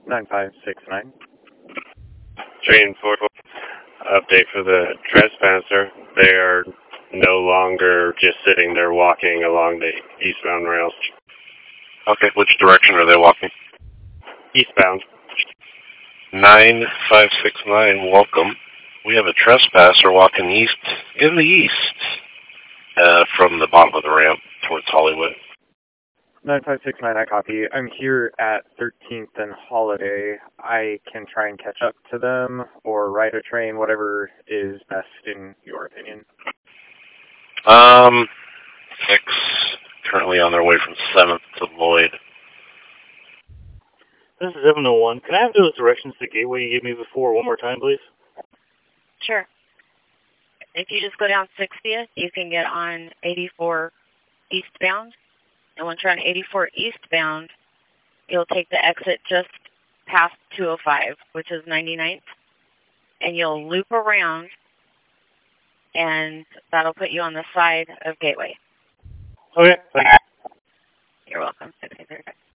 9569. Train 4, update for the trespasser. They are no longer just sitting there walking along the eastbound rails. Okay, which direction are they walking? Eastbound. 9569, welcome. We have a trespasser walking east, in the east, from the bottom of the ramp towards Hollywood. 9569, I copy. I'm here at 13th and Holiday. I can try and catch up to them or ride a train, whatever is best in your opinion. 6, currently on their way from 7th to Lloyd. This is 701. Can I have those directions to Gateway you gave me before one more time, please? Sure. If you just go down 60th, you can get on 84 eastbound. And once you're on 84 eastbound, you'll take the exit just past 205, which is 99th. And you'll loop around, and that'll put you on the side of Gateway. Okay, thanks. You're welcome.